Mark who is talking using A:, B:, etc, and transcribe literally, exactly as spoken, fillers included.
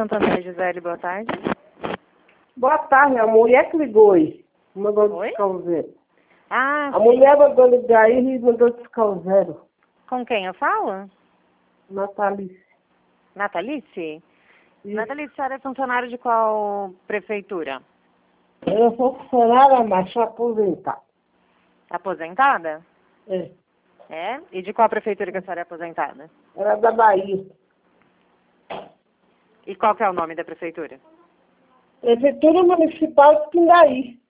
A: Santander, Gisele, boa tarde.
B: Boa tarde, a mulher que ligou aí. Mandou
A: Oi?
B: descar o zero.
A: Ah,
B: A
A: sim.
B: mulher mandou ligar aí e mandou descar o zero.
A: Com quem eu falo?
B: Natalice.
A: Natalice?
B: Isso.
A: Natalice, a senhora é funcionária de qual prefeitura?
B: Eu sou funcionária, mas sou aposentada.
A: Aposentada?
B: É.
A: É? E de qual prefeitura que a senhora é aposentada?
B: Era da Bahia.
A: E qual que é o nome da prefeitura?
B: Prefeitura Municipal de Pindaí.